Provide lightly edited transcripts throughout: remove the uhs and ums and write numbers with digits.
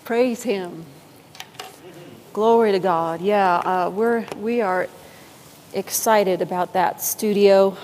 Praise Him. Glory to God. Yeah, we are excited about that studio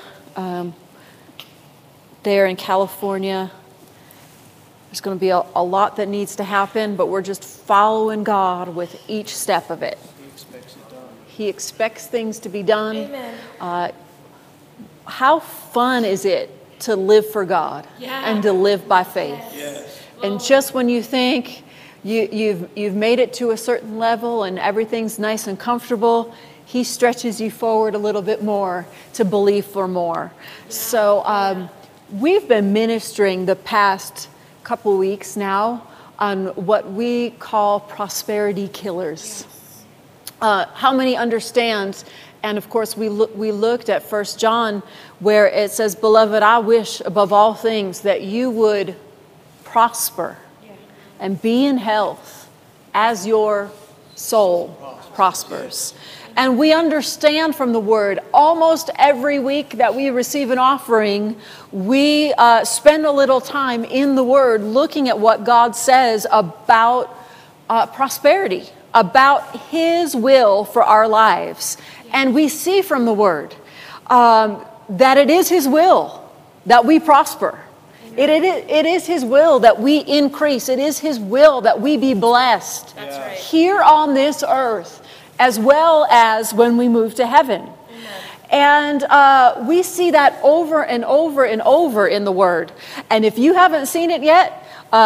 there in California. There's going to be a lot that needs to happen, but we're just following God with each step of it. He expects it done. He expects things to be done. Amen. How fun is it to live for God and to live by faith? Yes. And just when you think you've made it to a certain level and everything's nice and comfortable, He stretches you forward a little bit more to believe for more. So we've been ministering the past couple weeks now on what we call prosperity killers. How many understand? And of course, we looked at 1 John where it says, "Beloved, I wish above all things that you would prosper and be in health as your soul prospers." And we understand from the Word, almost every week that we receive an offering, we spend a little time in the Word looking at what God says about prosperity, about His will for our lives. And we see from the Word that it is His will that we prosper. It is His will that we increase. It is His will that we be blessed here on this earth, as well as when we move to heaven. And we see that over and over and over in the Word. And if you haven't seen it yet,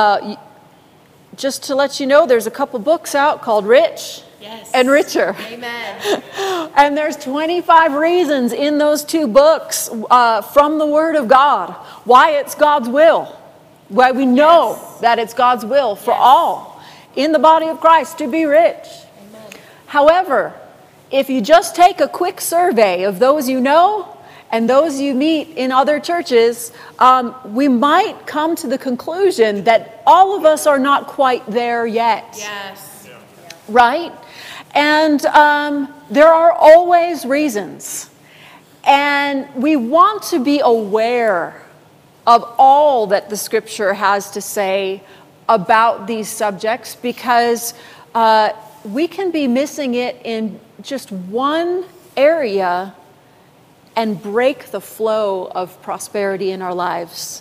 just to let you know, there's a couple books out called Rich and Richer. Amen. And there's 25 reasons in those two books from the Word of God why it's God's will, why we know that it's God's will for all in the body of Christ to be rich. Amen. However, if you just take a quick survey of those you know and those you meet in other churches, we might come to the conclusion that all of us are not quite there yet. Yes. Right? And there are always reasons. And we want to be aware of all that the Scripture has to say about these subjects, because we can be missing it in just one area and break the flow of prosperity in our lives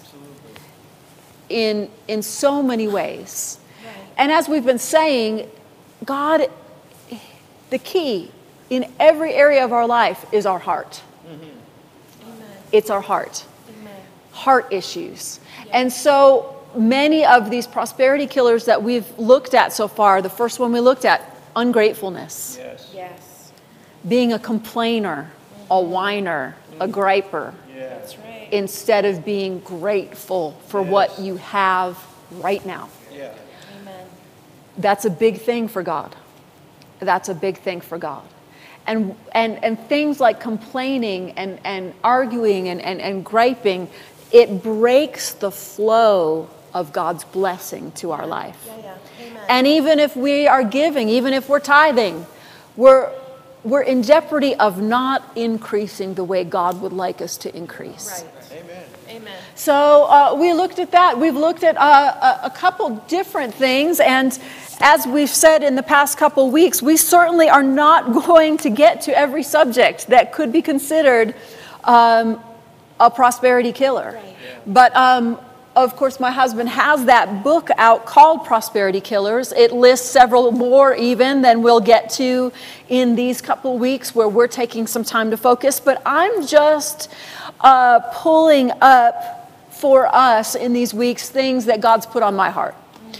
in so many ways. Right. And as we've been saying, God, the key in every area of our life is our heart. Amen. It's our heart. Amen. Heart issues. And so many of these prosperity killers that we've looked at so far, the first one we looked at, ungratefulness, Yes. Yes. being a complainer, a whiner, a griper, That's right. instead of being grateful for what you have right now. Yeah. Amen. That's a big thing for God. That's a big thing for God. And things like complaining and arguing and griping, it breaks the flow of God's blessing to our life. Yeah. Amen. And even if we are giving, even if we're tithing, we're in jeopardy of not increasing the way God would like us to increase. Right. Amen. Amen. So we looked at that. We've looked at a couple different things. And as we've said in the past couple weeks, we certainly are not going to get to every subject that could be considered a prosperity killer. Right. But of course, my husband has that book out called Prosperity Killers. It lists several more even than we'll get to in these couple weeks where we're taking some time to focus. But I'm just pulling up for us in these weeks things that God's put on my heart.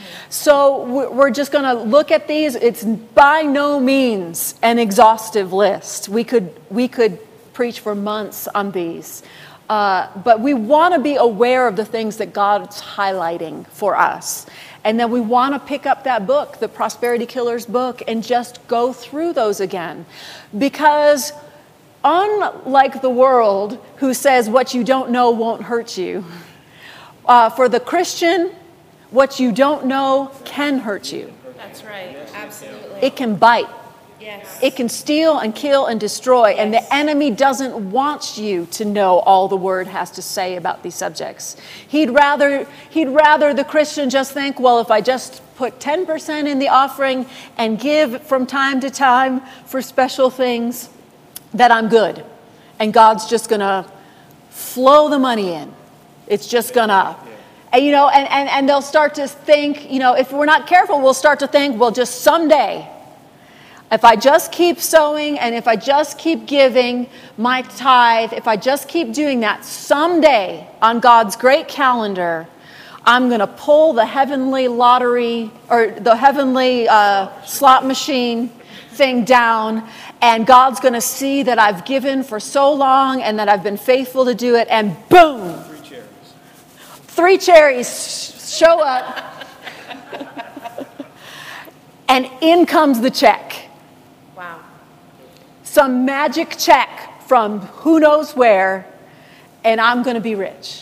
So we're just going to look at these. It's by no means an exhaustive list. We could preach for months on these. But we want to be aware of the things that God's highlighting for us. And then we want to pick up that book, the Prosperity Killers book, and just go through those again. Because unlike the world who says what you don't know won't hurt you, for the Christian, what you don't know can hurt you. That's right. Absolutely. It can bite. Yes. It can steal and kill and destroy, and the enemy doesn't want you to know all the word has to say about these subjects. He'd rather the Christian just think, well, if I just put 10% in the offering and give from time to time for special things, that I'm good. And God's just going to flow the money in. It's just going to... And they'll start to think, if we're not careful, we'll start to think, well, just someday, if I just keep sowing and if I just keep giving my tithe, if I just keep doing that, someday on God's great calendar, I'm going to pull the heavenly lottery or the heavenly slot machine thing down, and God's going to see that I've given for so long and that I've been faithful to do it, and boom! 3 cherries show up, and in comes the check. Wow. Some magic check from who knows where, and I'm going to be rich.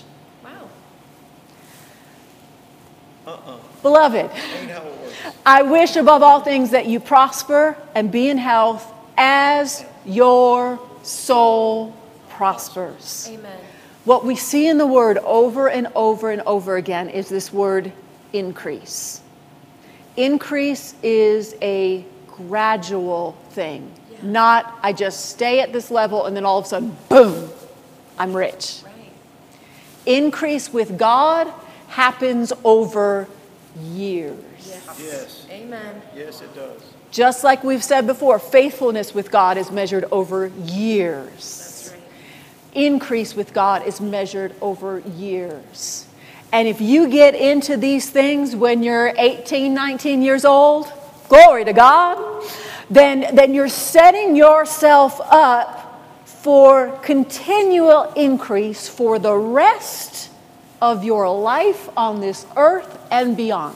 Wow. Beloved, Ain't how it works. I wish above all things that you prosper and be in health as your soul prospers. Amen. What we see in the word over and over and over again is this word increase. Increase is a gradual thing, not I just stay at this level and then all of a sudden, boom, I'm rich. Right. Increase with God happens over years. Yes. Amen. Yes, it does. Just like we've said before, faithfulness with God is measured over years. That's right. Increase with God is measured over years. And if you get into these things when you're 18, 19 years old, glory to God, then you're setting yourself up for continual increase for the rest of your life on this earth and beyond.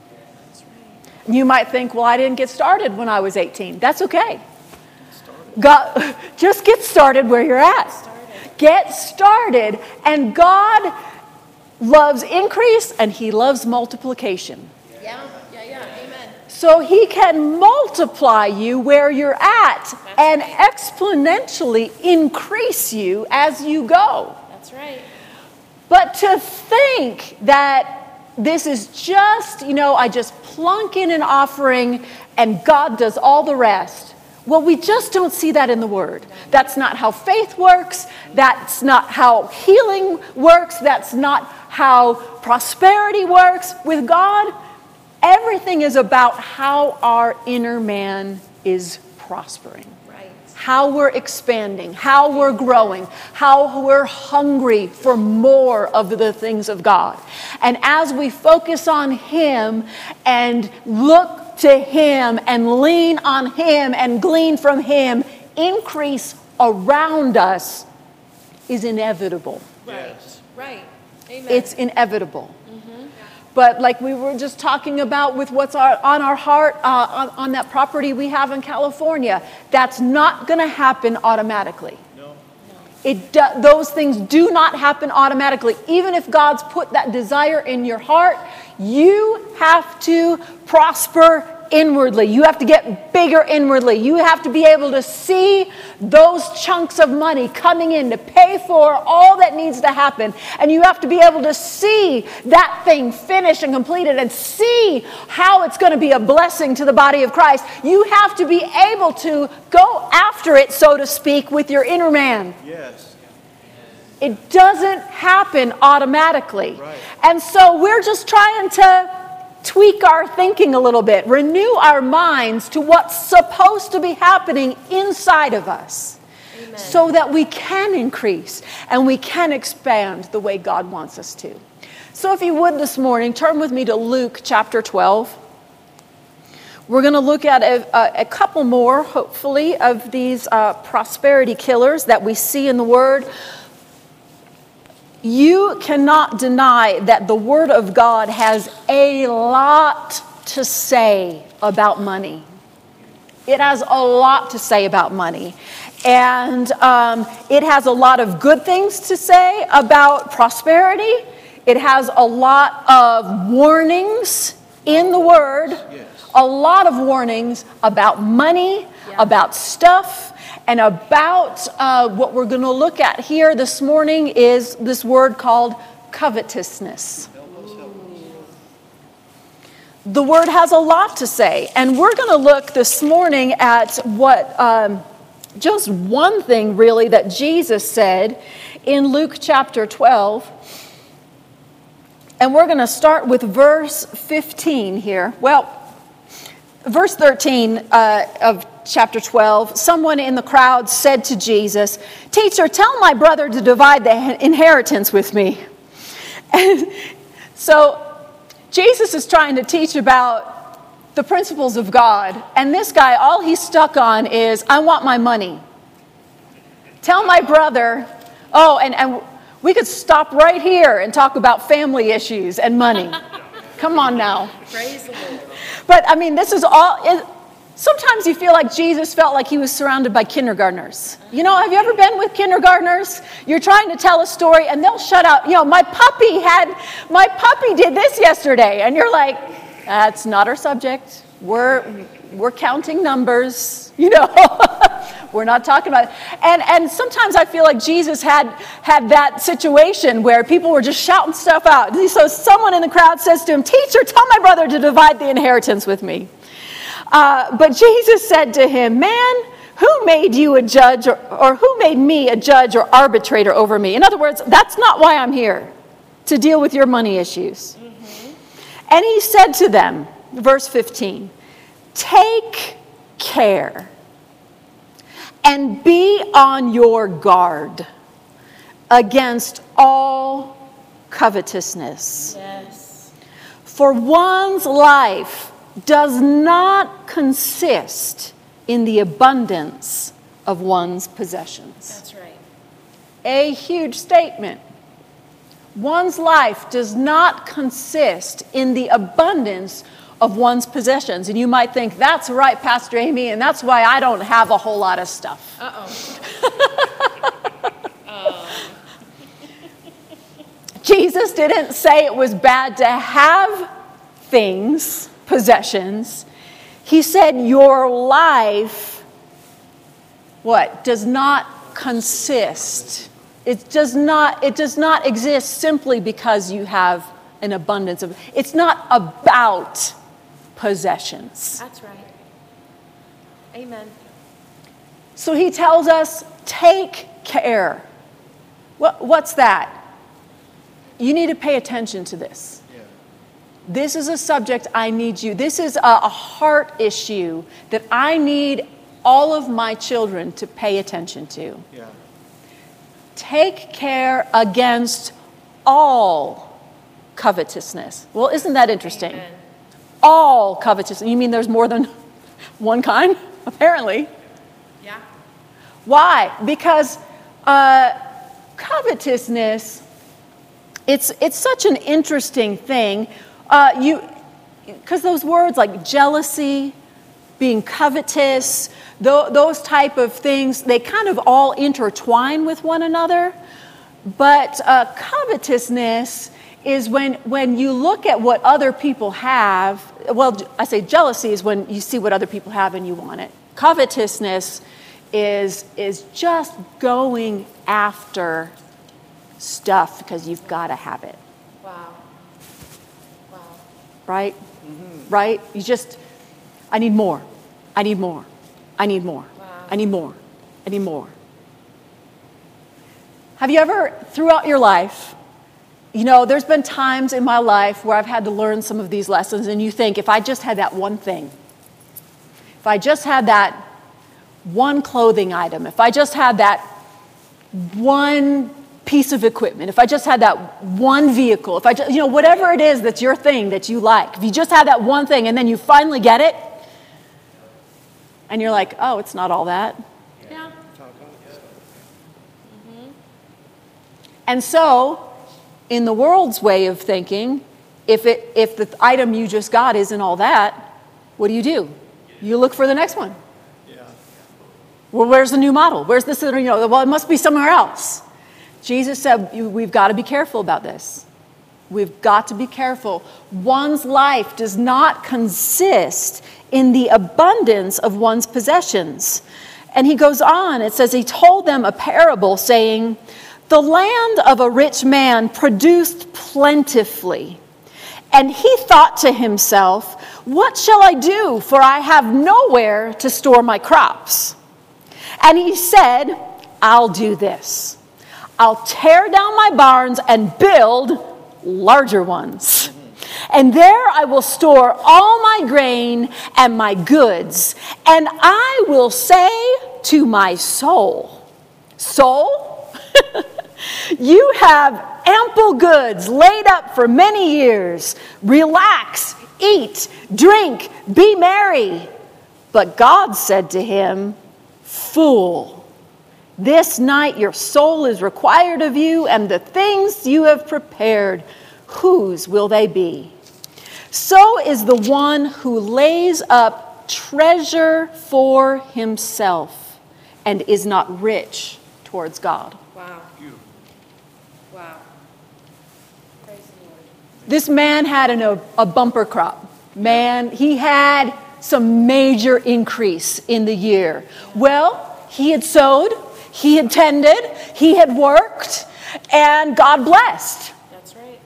You might think, well, I didn't get started when I was 18. That's okay. God, just get started where you're at. Get started. And God loves increase and he loves multiplication. Yeah. Amen. So he can multiply you where you're at and exponentially increase you as you go. That's right. But to think that this is just, I just plunk in an offering and God does all the rest. Well, we just don't see that in the Word. That's not how faith works. That's not how healing works. That's not how prosperity works. With God, everything is about how our inner man is prospering. Right. How we're expanding, how we're growing, how we're hungry for more of the things of God. And as we focus on Him and look to Him and lean on Him and glean from Him, increase around us is inevitable. Yes. Right. Amen. It's inevitable. But like we were just talking about with what's on our heart, on that property we have in California, that's not going to happen automatically. No. Those things do not happen automatically. Even if God's put that desire in your heart, you have to prosper inwardly. You have to get bigger inwardly. You have to be able to see those chunks of money coming in to pay for all that needs to happen. And you have to be able to see that thing finished and completed and see how it's going to be a blessing to the body of Christ. You have to be able to go after it, so to speak, with your inner man. Yes. It doesn't happen automatically. Right. And so we're just trying to tweak our thinking a little bit, renew our minds to what's supposed to be happening inside of us. Amen. So that we can increase and we can expand the way God wants us to. So if you would this morning, turn with me to Luke chapter 12. We're going to look at a couple more, hopefully, of these prosperity killers that we see in the Word. You cannot deny that the Word of God has a lot to say about money. It has a lot to say about money. And it has a lot of good things to say about prosperity. It has a lot of warnings in the Word. Yes. A lot of warnings about money, about stuff, and about what we're going to look at here this morning is this word called covetousness. The word has a lot to say, and we're going to look this morning at what just one thing really that Jesus said in Luke chapter 12. And we're going to start with verse 15 here. Well, verse 13 of chapter 12, someone in the crowd said to Jesus, "Teacher, tell my brother to divide the inheritance with me." And so Jesus is trying to teach about the principles of God. And this guy, all he's stuck on is, I want my money. Tell my brother, and we could stop right here and talk about family issues and money. Come on now. Praise the Lord. But I mean, this is all, sometimes you feel like Jesus felt like he was surrounded by kindergartners. You know, have you ever been with kindergartners? You're trying to tell a story and they'll shut up. You know, my puppy did this yesterday. And you're like, that's not our subject. We're counting numbers, you know. We're not talking about it. And sometimes I feel like Jesus had that situation where people were just shouting stuff out. So someone in the crowd says to him, "Teacher, tell my brother to divide the inheritance with me." But Jesus said to him, "Man, who made you a judge or who made me a judge or arbitrator over me?" In other words, that's not why I'm here, to deal with your money issues. And he said to them, verse 15, "Take care and be on your guard against all covetousness. Yes. For one's life does not consist in the abundance of one's possessions." That's right. A huge statement. One's life does not consist in the abundance of one's possessions. And you might think, that's right, Pastor Amy, and that's why I don't have a whole lot of stuff. Jesus didn't say it was bad to have things, possessions. He said your life, does not consist. It does not exist simply because you have an abundance of, it's not about possessions. That's right. Amen. So he tells us, take care. What's that? You need to pay attention to this. Yeah. This is a subject I need you. This is a heart issue that I need all of my children to pay attention to. Yeah. Take care against all covetousness. Well, isn't that interesting? Amen. All covetousness. You mean there's more than one kind? Apparently. Yeah. Why? Because covetousness, it's such an interesting thing. Because those words like jealousy, being covetous, those type of things, they kind of all intertwine with one another. But covetousness is when you look at what other people have. Well, I say jealousy is when you see what other people have and you want it. Covetousness is just going after stuff because you've got to have it. Wow. Wow. Right? Right? I need more. I need more. I need more. Wow. I need more. I need more. Have you ever, throughout your life, there's been times in my life where I've had to learn some of these lessons, and you think, if I just had that one thing, if I just had that one clothing item, if I just had that one piece of equipment, if I just had that one vehicle, if I just, whatever it is that's your thing that you like, if you just have that one thing and then you finally get it, and you're like, oh, it's not all that. Yeah. And so, in the world's way of thinking, if the item you just got isn't all that, what do? You look for the next one. Yeah. Well, where's the new model? Where's this? Well, it must be somewhere else. Jesus said, we've got to be careful about this. We've got to be careful. One's life does not consist in the abundance of one's possessions. And he goes on, it says, he told them a parable saying, the land of a rich man produced plentifully. And he thought to himself, what shall I do? For I have nowhere to store my crops. And he said, I'll do this. I'll tear down my barns and build larger ones. And there I will store all my grain and my goods. And I will say to my soul, soul, you have ample goods laid up for many years. Relax, eat, drink, be merry. But God said to him, fool, this night your soul is required of you, and the things you have prepared, whose will they be? So is the one who lays up treasure for himself and is not rich towards God. Wow. Wow. Praise the Lord. This man had a bumper crop. Man, he had some major increase in the year. Well, he had sowed, he had tended, he had worked, and God blessed. That's right.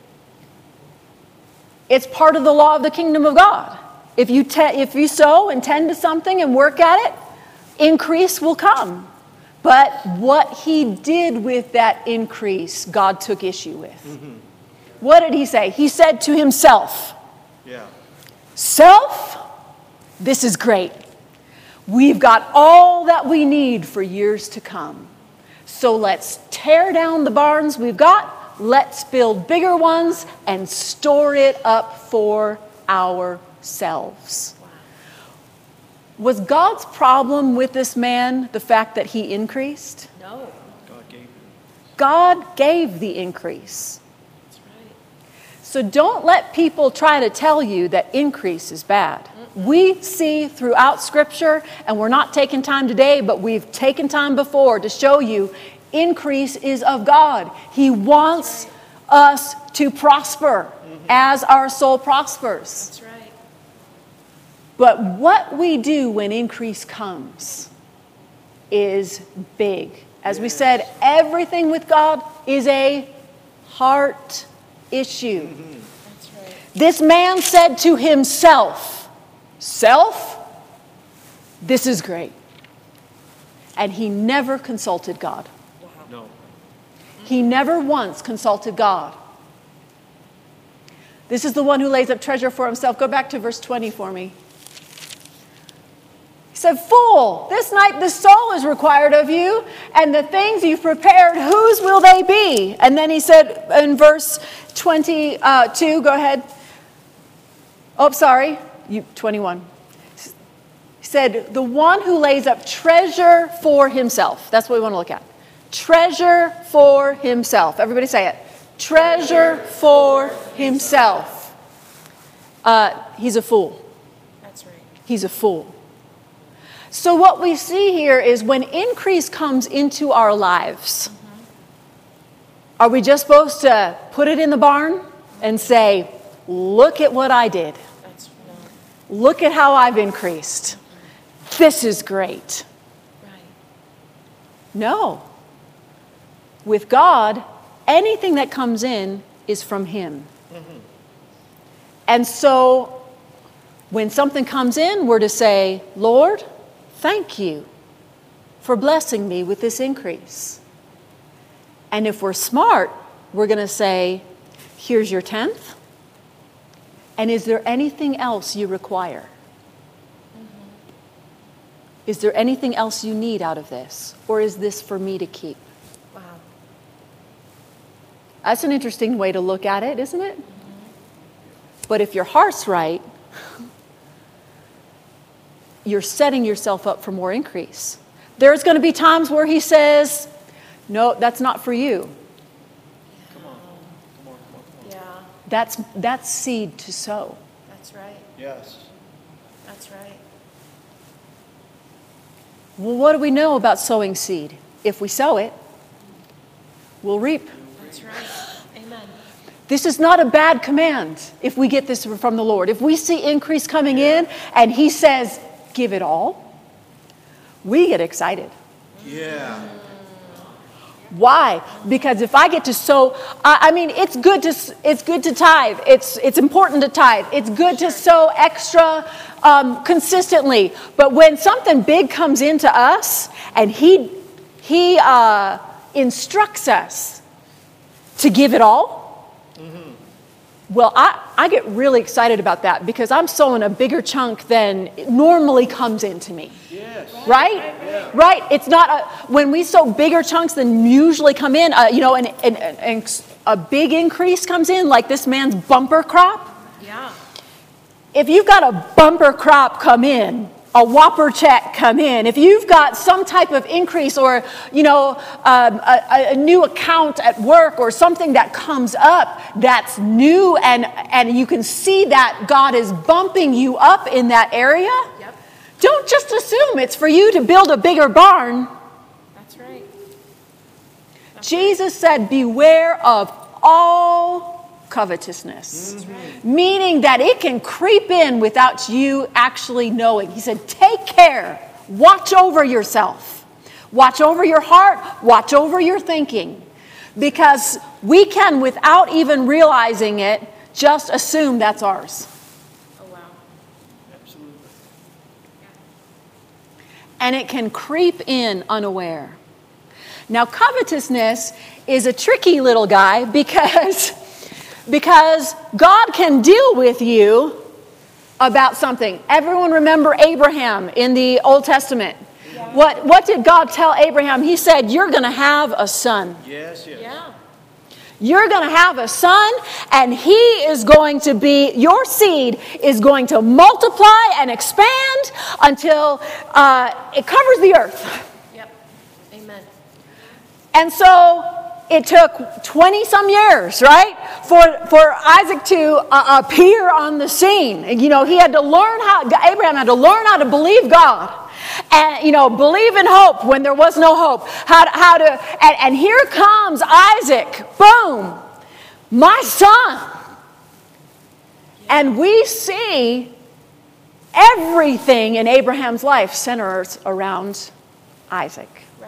It's part of the law of the kingdom of God. If you sow and tend to something and work at it, increase will come. But what he did with that increase, God took issue with. Mm-hmm. What did he say? He said to himself, self, this is great. We've got all that we need for years to come. So let's tear down the barns we've got. Let's build bigger ones and store it up for ourselves. Wow. Was God's problem with this man the fact that he increased? No. God gave the increase. That's right. So don't let people try to tell you that increase is bad. We see throughout Scripture, and we're not taking time today, but we've taken time before to show you increase is of God. He wants us to prosper as our soul prospers. That's right. But what we do when increase comes is big. As we said, everything with God is a heart issue. That's right. This man said to himself, self, this is great. And he never consulted God. Wow. No. He never once consulted God. This is the one who lays up treasure for himself. Go back to verse 20 for me. He said, fool, this night the soul is required of you, and the things you've prepared, whose will they be? And then he said in verse 22, go ahead. Oh, sorry. 21. He said, the one who lays up treasure for himself. That's what we want to look at. Treasure for himself. Everybody say it. Treasure for himself. He's a fool. That's right. He's a fool. So what we see here is when increase comes into our lives, are we just supposed to put it in the barn and say, look at what I did? Look at how I've increased. This is great. Right. No. With God, anything that comes in is from Him. Mm-hmm. And so when something comes in, we're to say, Lord, thank you for blessing me with this increase. And if we're smart, we're going to say, here's your 10th. And is there anything else you require? Mm-hmm. Is there anything else you need out of this? Or is this for me to keep? Wow. That's an interesting way to look at it, isn't it? Mm-hmm. But if your heart's right, you're setting yourself up for more increase. There's going to be times where he says, no, that's not for you. That's seed to sow. That's right. Yes. That's right. Well, what do we know about sowing seed? If we sow it, we'll reap. That's right. Amen. This is not a bad command if we get this from the Lord. If we see increase coming in and he says, give it all, we get excited. Yeah. Why? Because if I get to sow, I mean, it's good to tithe. It's important to tithe. It's good to sow extra consistently. But when something big comes into us and he instructs us to give it all, well, I get really excited about that because I'm sowing a bigger chunk than normally comes into me. Yes. Right? Yeah. Right? It's not when we sow bigger chunks than usually come in, and a big increase comes in, like this man's bumper crop. Yeah. If you've got a bumper crop come in, a whopper check come in, if you've got some type of increase or, a new account at work or something that comes up that's new and you can see that God is bumping you up in that area, Yep. don't just assume it's for you to build a bigger barn. That's right. Jesus said, beware of all covetousness, meaning that it can creep in without you actually knowing. He said, take care, watch over yourself, watch over your heart, watch over your thinking, because we can, without even realizing it, just assume that's ours. Oh, wow. Absolutely. And it can creep in unaware. Now, covetousness is a tricky little guy because God can deal with you about something. Everyone remember Abraham in the Old Testament. Yeah. What did God tell Abraham? He said, you're going to have a son. Yes, yes. Yeah. You're going to have a son, and he is going to be, your seed is going to multiply and expand until it covers the earth. Yep. Amen. And so it took 20-some years, right, for Isaac to appear on the scene. He had to learn Abraham had to learn how to believe God. And, believe in hope when there was no hope. And here comes Isaac. Boom. My son. And we see everything in Abraham's life centers around Isaac. Right.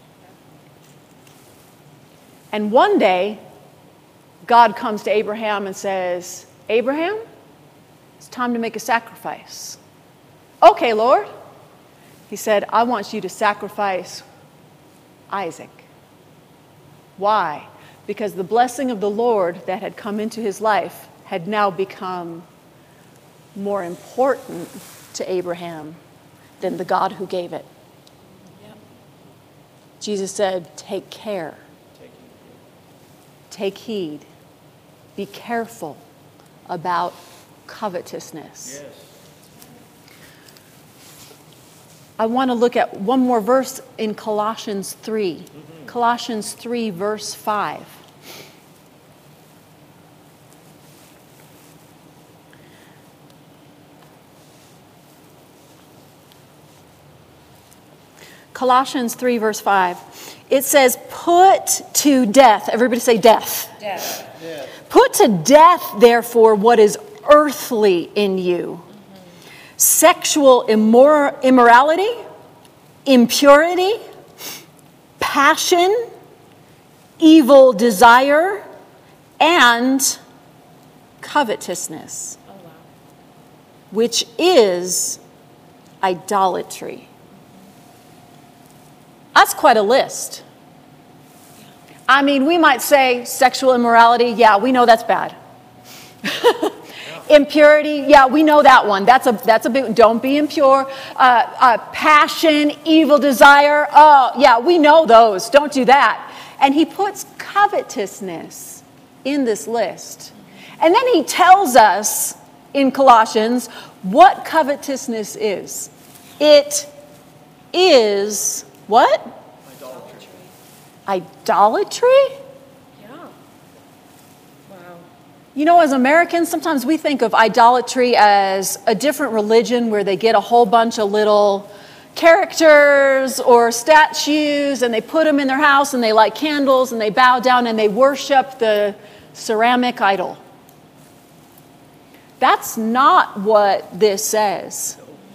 And one day, God comes to Abraham and says, Abraham, it's time to make a sacrifice. Okay, Lord. He said, I want you to sacrifice Isaac. Why? Because the blessing of the Lord that had come into his life had now become more important to Abraham than the God who gave it. Yep. Jesus said, take care. Take heed. Be careful about covetousness. Yes. I want to look at one more verse in Colossians 3. Colossians 3, verse 5. Colossians 3, verse 5. It says, put to death. Everybody say death. Death. Yes. Put to death, therefore, what is earthly in you. Sexual immorality, impurity, passion, evil desire, and covetousness, Oh, wow. which is idolatry. That's quite a list. I mean, we might say sexual immorality, yeah, we know that's bad. Impurity, yeah, we know that one. That's a big, don't be impure. Passion, evil desire, oh, yeah, we know those. Don't do that. And he puts covetousness in this list. And then he tells us in Colossians what covetousness is. It is what? Idolatry. Idolatry? Yeah. Wow. You know, as Americans, sometimes we think of idolatry as a different religion where they get a whole bunch of little characters or statues and they put them in their house and they light candles and they bow down and they worship the ceramic idol. That's not what this says.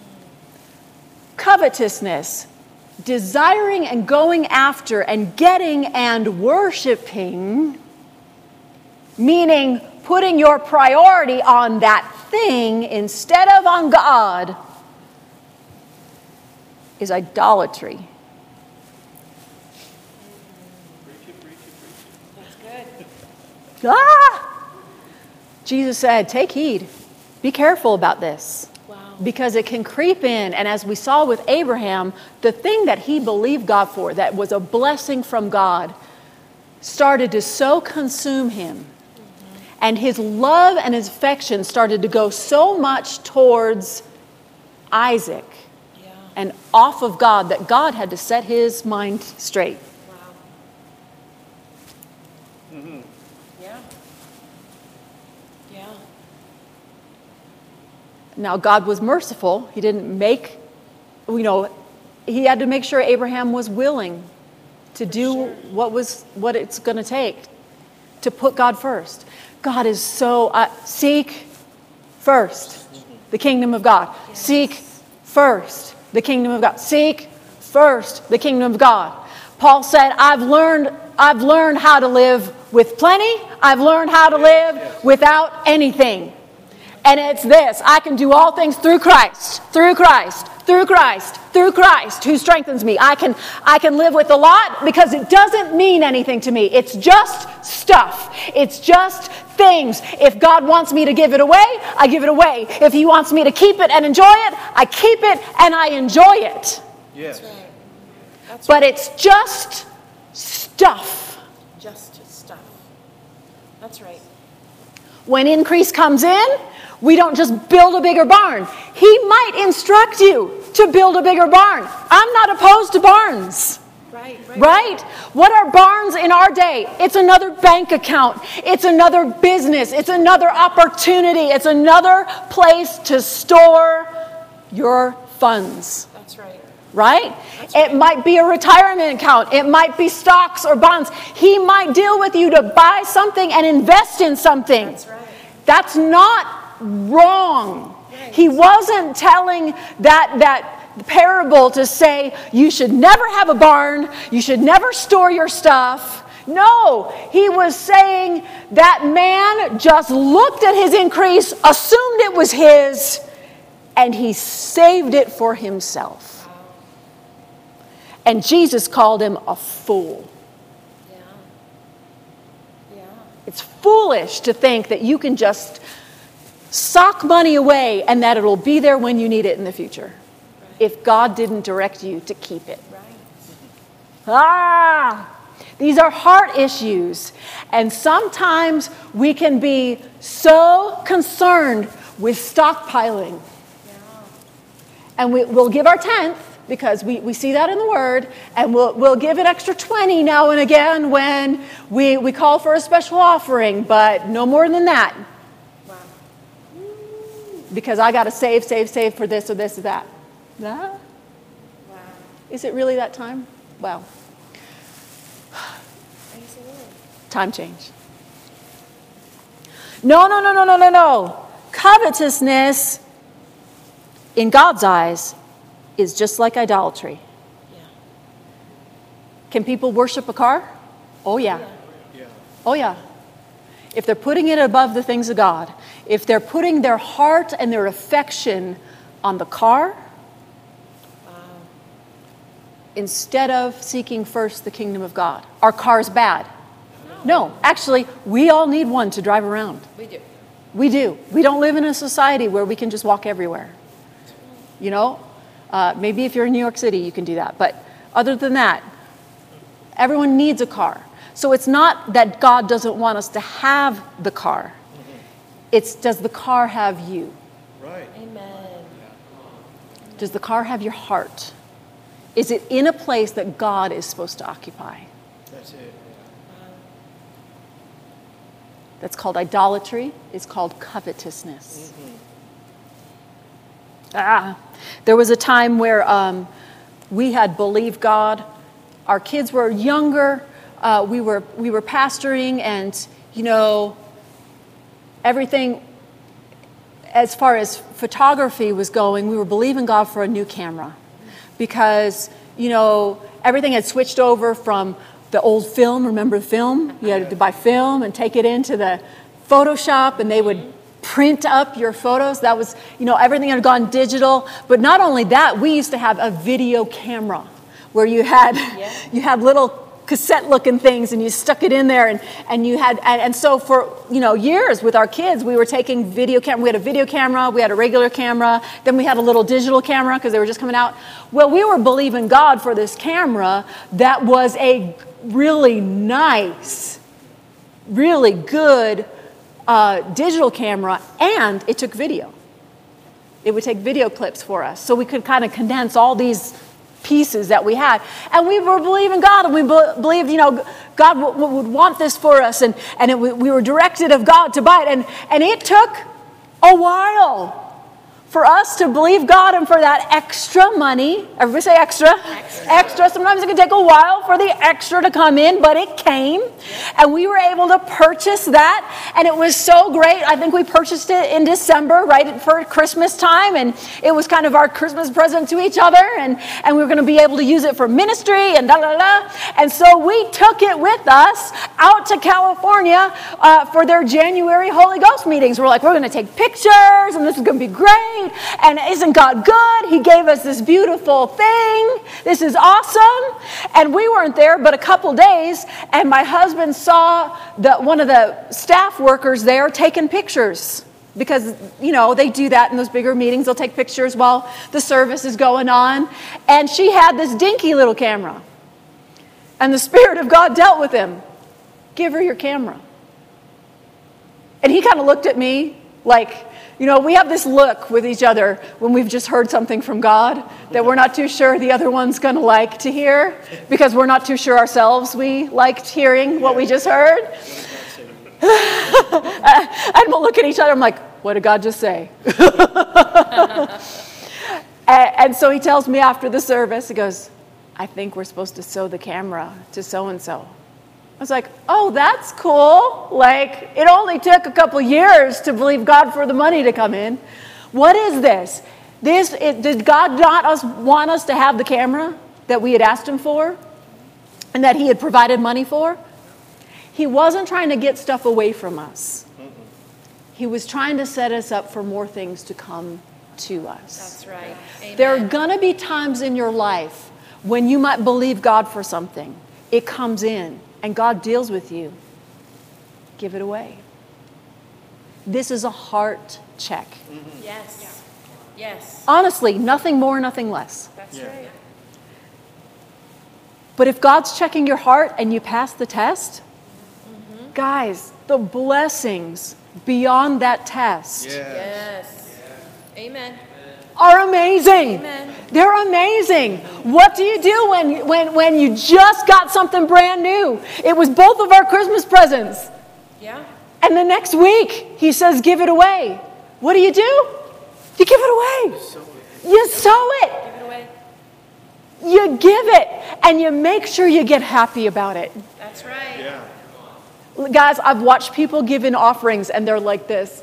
Covetousness, desiring and going after and getting and worshiping, meaning putting your priority on that thing instead of on God, is idolatry. That's good. Ah! Jesus said, take heed. Be careful about this. Wow. Because it can creep in. And as we saw with Abraham, the thing that he believed God for, that was a blessing from God, started to so consume him. And his love and his affection started to go so much towards Isaac Yeah. and off of God that God had to set his mind straight. Wow. Yeah. Yeah. Now, God was merciful. He didn't make, he had to make sure Abraham was willing to do what it's going to take to put God first. God is so, seek first the kingdom of God. Yes. Seek first the kingdom of God. Seek first the kingdom of God. Paul said, I've learned how to live with plenty. I've learned how to live without anything. And it's this: I can do all things through Christ, through Christ, through Christ, through Christ who strengthens me. I can live with a lot because it doesn't mean anything to me. It's just stuff. It's just things. If God wants me to give it away, I give it away. If he wants me to keep it and enjoy it, I keep it and I enjoy it. Yes. That's right. That's But right. it's just stuff. Just stuff. That's right. When increase comes in, we don't just build a bigger barn. He might instruct you to build a bigger barn. I'm not opposed to barns. Right? What are barns in our day? It's another bank account. It's another business. It's another opportunity. It's another place to store your funds. That's right. Right? That's It right. might be a retirement account. It might be stocks or bonds. He might deal with you to buy something and invest in something. That's right. That's not wrong. Right. He wasn't telling that parable to say you should never have a barn, you should never store your stuff. No, he was saying that man just looked at his increase, assumed it was his, and he saved it for himself. And Jesus called him a fool. Yeah. Yeah. It's foolish to think that you can just sock money away and that it'll be there when you need it in the future, if God didn't direct you to keep it. Right. These are heart issues. And sometimes we can be so concerned with stockpiling. Yeah. And we'll give our 10th because we see that in the Word, and we'll give an extra 20 now and again when we call for a special offering, but no more than that. Wow. Because I got to save for this or this or that. Nah? Wow. Is it really that time? Well, Praise the Lord. time change. No. Covetousness, in God's eyes, is just like idolatry. Yeah. Can people worship a car? Oh, yeah. Yeah. Oh, yeah. If they're putting it above the things of God, if they're putting their heart and their affection on the car, instead of seeking first the kingdom of God. Our car's bad. No, actually, we all need one to drive around. We do. We do. We don't live in a society where we can just walk everywhere. Maybe if you're in New York City, you can do that. But other than that, everyone needs a car. So it's not that God doesn't want us to have the car. It's, does the car have you? Right. Amen. Does the car have your heart? Is it in a place that God is supposed to occupy? That's it. That's called idolatry. It's called covetousness. There was a time where we had believed God. Our kids were younger. We were pastoring, and everything as far as photography was going, we were believing God for a new camera because, everything had switched over from the old film. Remember the film? You had to buy film and take it into the Photoshop and they would print up your photos. That was, everything had gone digital. But not only that, we used to have a video camera where you had little cassette looking things and you stuck it in there and so for years with our kids we were taking video camera. We had a video camera, we had a regular camera, then we had a little digital camera because they were just coming out. Well, we were believing God for this camera that was a really nice, really good digital camera, and it took video. It would take video clips for us so we could kind of condense all these pieces that we had, and we were believing God, and we believed, God would want this for us, and we were directed of God to buy it, and it took a while for us to believe God and for that extra money. Everybody say extra. Extra. Sometimes it can take a while for the extra to come in, but it came. And we were able to purchase that. And it was so great. I think we purchased it in December, right for Christmas time. And it was kind of our Christmas present to each other. And we were going to be able to use it for ministry and da-da-da. And so we took it with us out to California for their January Holy Ghost meetings. We're like, we're going to take pictures and this is going to be great. And isn't God good? He gave us this beautiful thing. This is awesome. And we weren't there but a couple days, and my husband saw one of the staff workers there taking pictures. Because, they do that in those bigger meetings. They'll take pictures while the service is going on. And she had this dinky little camera. And the Spirit of God dealt with him. Give her your camera. And he kind of looked at me like, we have this look with each other when we've just heard something from God that we're not too sure the other one's going to like to hear because we're not too sure ourselves we liked hearing what we just heard. And we'll look at each other, I'm like, what did God just say? And so he tells me after the service, he goes, I think we're supposed to sew the camera to so-and-so. I was like, oh, that's cool. Like, it only took a couple years to believe God for the money to come in. What is this? Did God not want us to have the camera that we had asked him for and that he had provided money for? He wasn't trying to get stuff away from us. He was trying to set us up for more things to come to us. That's right. Amen. There are going to be times in your life when you might believe God for something. It comes in. And God deals with you. Give it away. This is a heart check. Mm-hmm. Yes. Yes. Honestly, nothing more, nothing less. That's right. But if God's checking your heart and you pass the test, guys, the blessings beyond that test Yes. Amen. are amazing. Amen. They're amazing. What do you do when you just got something brand new? It was both of our Christmas presents. Yeah. And the next week, he says, give it away. What do? You give it away. You sow it. Give it away. You give it. And you make sure you get happy about it. That's right. Yeah. Guys, I've watched people give in offerings and they're like this.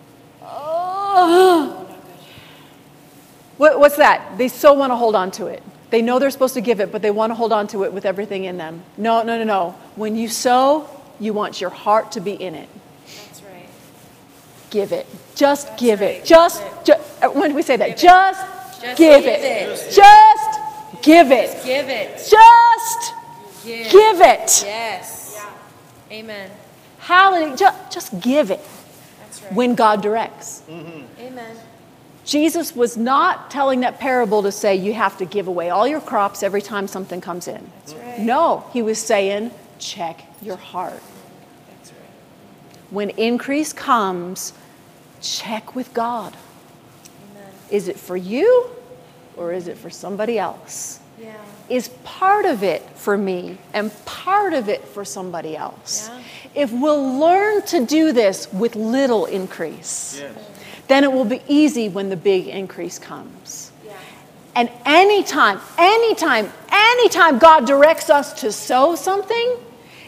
Oh. What's that? They so want to hold on to it. They know they're supposed to give it, but they want to hold on to it with everything in them. No. When you sow, you want your heart to be in it. That's right. Give it. Just That's give right. it. Just, when did we say that? Give it. Just Just give give it. it. Just give it. Just give it. Just Give. give it. Yes. Yeah. Amen. Hallelujah. Just give it That's right. when God directs. Amen. Jesus was not telling that parable to say you have to give away all your crops every time something comes in. That's right. No, he was saying check your heart. That's right. When increase comes, check with God. Amen. Is it for you or is it for somebody else? Yeah. Is part of it for me and part of it for somebody else? Yeah. If we'll learn to do this with little increase, Yes. then it will be easy when the big increase comes. Yeah. And anytime God directs us to sow something,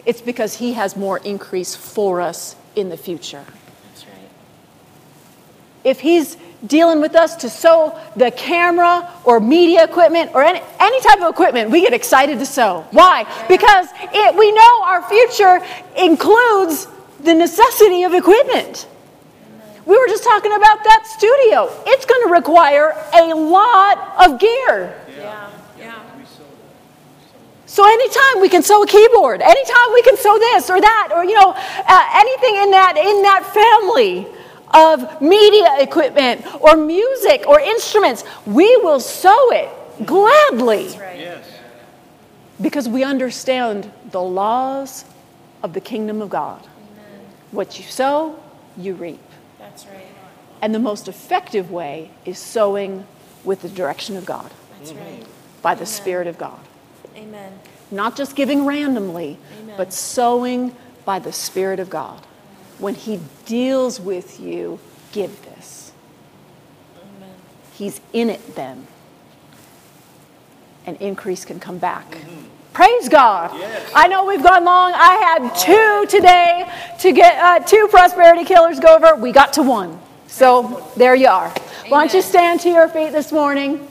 It's because he has more increase for us in the future. That's right. If he's dealing with us to sow the camera or media equipment or any type of equipment, we get excited to sow. Why? Because we know our future includes the necessity of equipment. We were just talking about that studio. It's going to require a lot of gear. Yeah. Yeah. So anytime we can sew a keyboard, anytime we can sew this or that, or anything in that family of media equipment or music or instruments, we will sew it gladly. That's right. Yes. Because we understand the laws of the kingdom of God. Amen. What you sow, you reap. That's right. And the most effective way is sowing with the direction of God, That's right. by the Spirit of God. Amen. Not just giving randomly, Amen. but sowing by the Spirit of God. When he deals with you, give this. Amen. He's in it then. And increase can come back. Praise God. Yes. I know we've gone long. I had 2 today to get 2 prosperity killers go over. We got to 1. So there you are. Why don't you Amen. stand to your feet this morning?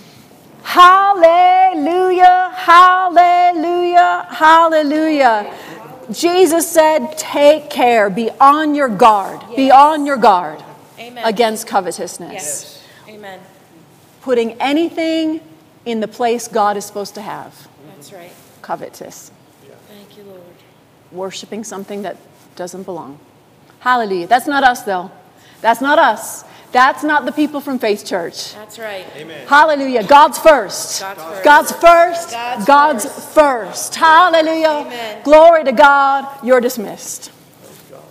Hallelujah, hallelujah, hallelujah. Jesus said, take care, be on your guard, be on your guard Amen. against covetousness. Yes. Amen. Putting anything in the place God is supposed to have, That's right. covetous. Thank you, Lord. Worshiping something that doesn't belong. Hallelujah. That's not us, though. That's not us. That's not the people from Faith Church. That's right. Amen. Hallelujah. God's first. God's first. God's first. God's God's first. Hallelujah. Amen. Glory to God. You're dismissed.